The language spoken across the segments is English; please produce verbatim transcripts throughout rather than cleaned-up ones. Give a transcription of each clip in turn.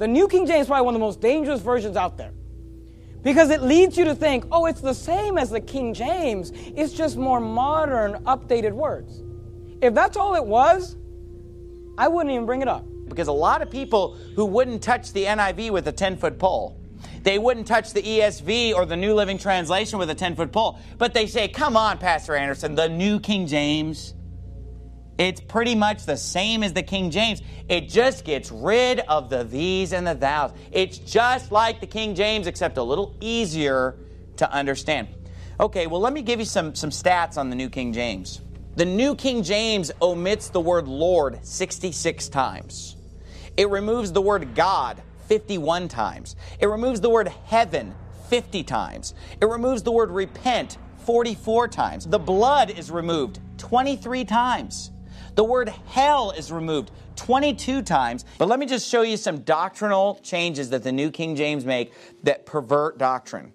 The New King James is probably one of the most dangerous versions out there. Because it leads you to think, oh, it's the same as the King James. It's just more modern, updated words. If that's all it was, I wouldn't even bring it up. Because a lot of people who wouldn't touch the N I V with a ten-foot pole, they wouldn't touch the E S V or the New Living Translation with a ten-foot pole, but they say, come on, Pastor Anderson, the New King James, it's pretty much the same as the King James. It just gets rid of the these and the thous. It's just like the King James, except a little easier to understand. Okay, well, let me give you some, some stats on the New King James. The New King James omits the word Lord sixty-six times. It removes the word God fifty-one times. It removes the word heaven fifty times. It removes the word repent forty-four times. The blood is removed twenty-three times. The word hell is removed twenty-two times. But let me just show you some doctrinal changes that the New King James make that pervert doctrine.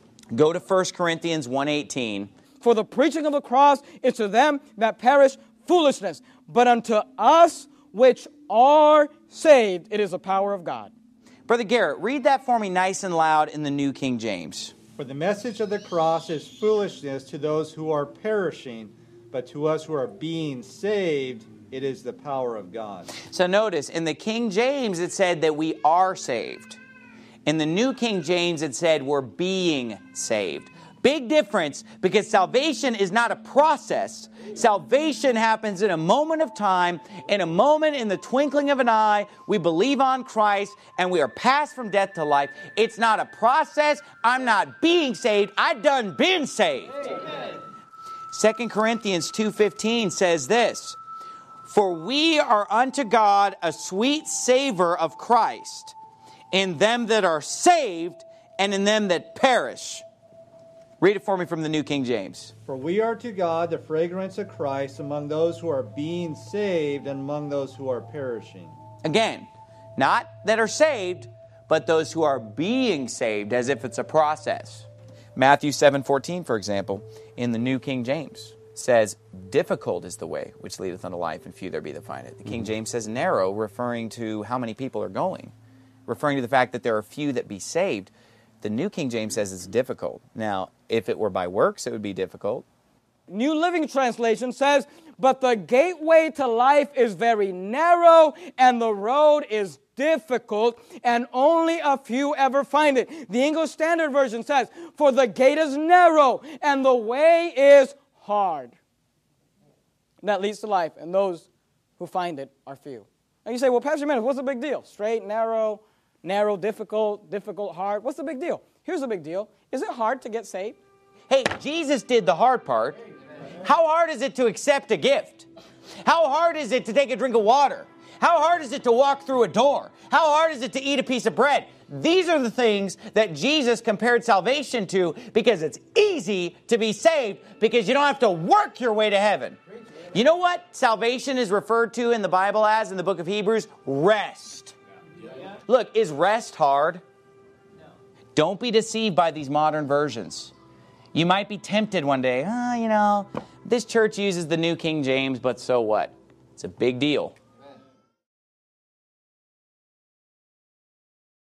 Go to First Corinthians one eighteen. For the preaching of the cross is to them that perish foolishness, but unto us which are saved, it is the power of God. Brother Garrett, read that for me nice and loud in the New King James. For the message of the cross is foolishness to those who are perishing, but to us who are being saved, it is the power of God. So notice, in the King James it said that we are saved. In the New King James it said we're being saved. Big difference, because salvation is not a process. Salvation happens in a moment of time, in a moment, in the twinkling of an eye. We believe on Christ and we are passed from death to life. It's not a process. I'm not being saved. I've done been saved. Amen. Second Corinthians two fifteen says this, for we are unto God a sweet savor of Christ in them that are saved and in them that perish. Read it for me from the New King James. For we are to God the fragrance of Christ among those who are being saved and among those who are perishing. Again, not that are saved, but those who are being saved, as if it's a process. Matthew seven fourteen, for example, in the New King James, says, difficult is the way which leadeth unto life, and few there be that find it. The King James says narrow, referring to how many people are going, referring to the fact that there are few that be saved. The New King James says it's difficult. Now, if it were by works, it would be difficult. New Living Translation says, but the gateway to life is very narrow, and the road is difficult, and only a few ever find it. The English Standard Version says, for the gate is narrow, and the way is hard. And that leads to life, and those who find it are few. And you say, well, Pastor Menace, what's the big deal? Straight, narrow, narrow, difficult, difficult, hard. What's the big deal? Here's the big deal. Is it hard to get saved? Hey, Jesus did the hard part. How hard is it to accept a gift? How hard is it to take a drink of water? How hard is it to walk through a door? How hard is it to eat a piece of bread? These are the things that Jesus compared salvation to, because it's easy to be saved because you don't have to work your way to heaven. You know what salvation is referred to in the Bible as, in the book of Hebrews? Rest. Look, is rest hard? Don't be deceived by these modern versions. You might be tempted one day, oh, you know, this church uses the New King James, but so what? It's a big deal.